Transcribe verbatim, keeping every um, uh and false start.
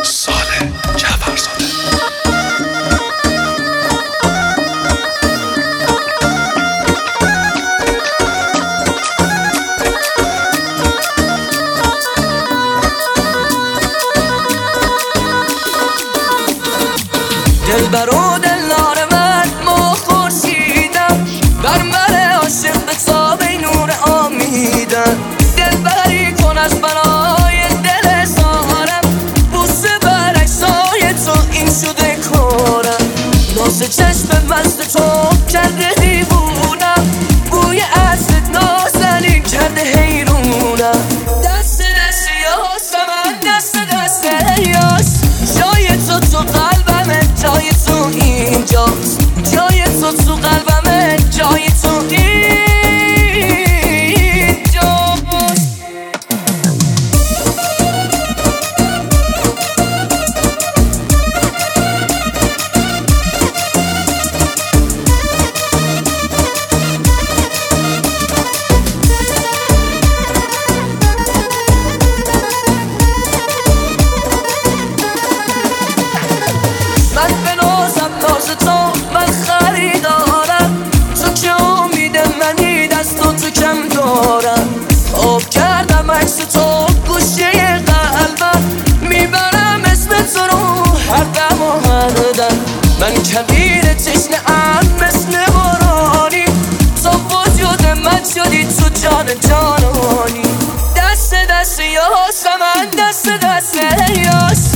ساله جعفرزاده. دلبر و دلدار من ما خورشیدم، بر من عاشق به تاب نور آمیدم. دلبری کن از برای دل سارم، بوسه بر عکسای تو این شده کارم. ناز چشم مست تو کرده دیوونم، بوی عطرت نازنین کرده حیرونم. دست دست یاس من دست دست یاس، جای تو تو قلبمه، جای تو اینجاست. جای تو تو قلبمه، جای تو اینجاست. من به نازم ناز تو من خریدارم، تو که امید منی دست و تو کم دارم. آب کردم عکس تو گوشه قلبم، میبرم اسم تو رو هر دم و هر دم. من کبیر تشنه ام مثل بارانی، تو وجود من شدی تو جان جانانی. دست دست یاس من دست دست یاس،